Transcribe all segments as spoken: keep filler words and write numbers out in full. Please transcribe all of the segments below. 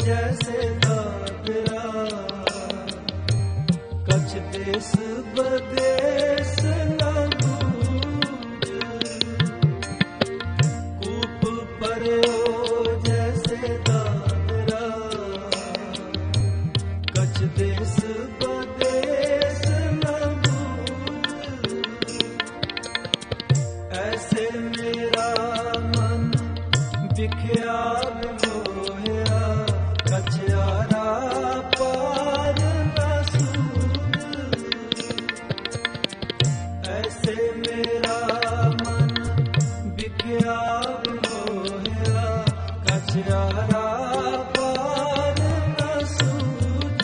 जैसे दादरा, कछ देश बदेश न बूझ, कूप पर्यो जैसे दादरा, कछ देश बदेश न बूझ। ऐसे मेरा मन बिखया होया, कछयारा पार न सूझ। ऐसे मेरा मन बिखया होया, कछयारा पार न सूझ।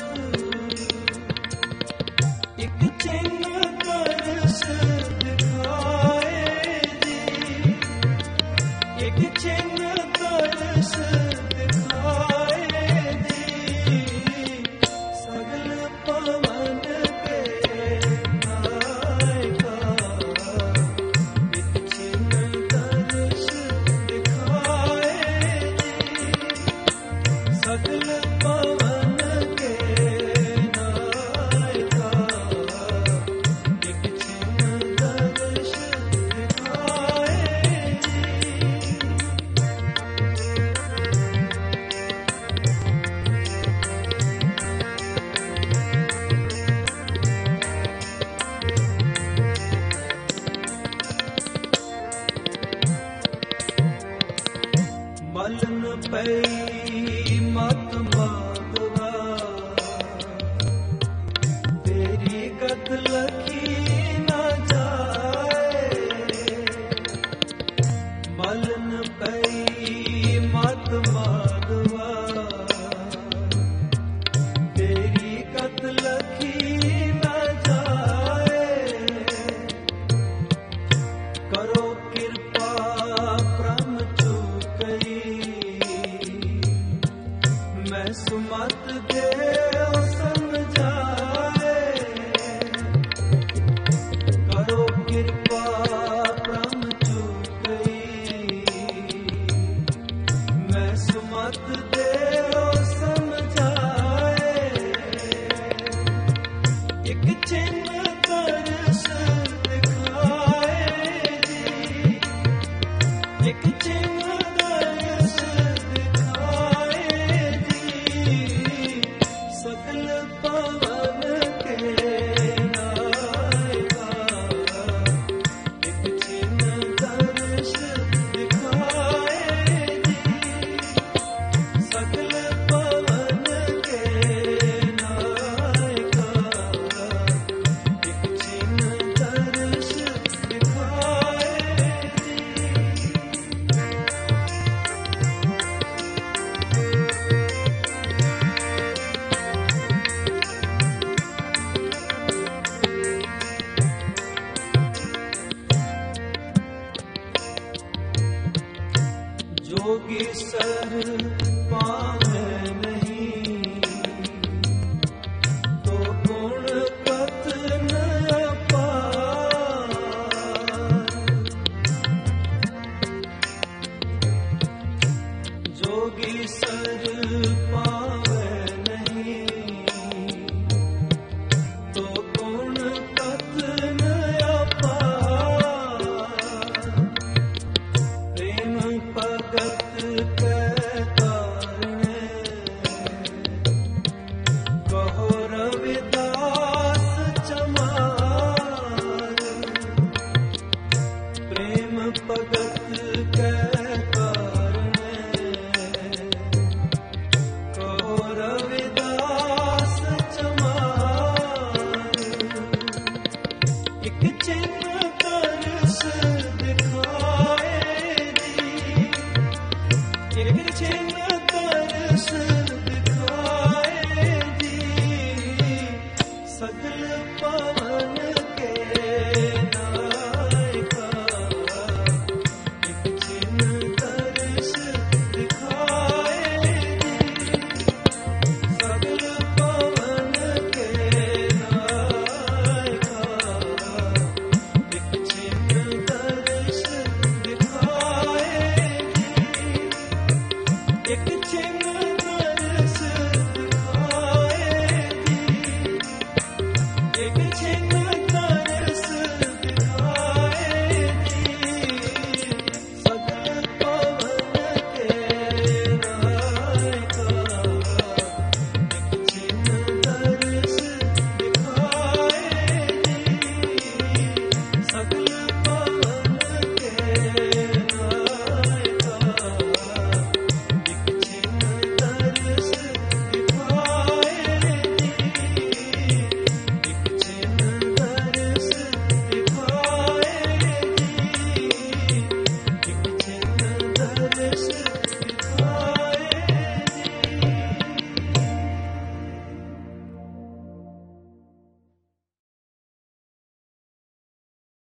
एक चिन्ह दर्श दिखाए जी, एक चिन्ह दर्श दिखाए जी, सगल पवन के नायका। एक चिन्ह दर्श दिखाए जी, सगल पवन के नायका। एक चिन्ह दर्श दिखाए जी। मलन पई मत माधवा, तेरी गत लखी न जाए। मलन पई मत माधवा, तेरी गत लखी न जाए। करो कृपा प्रम चुकई, मैं सुमत देव समझाए।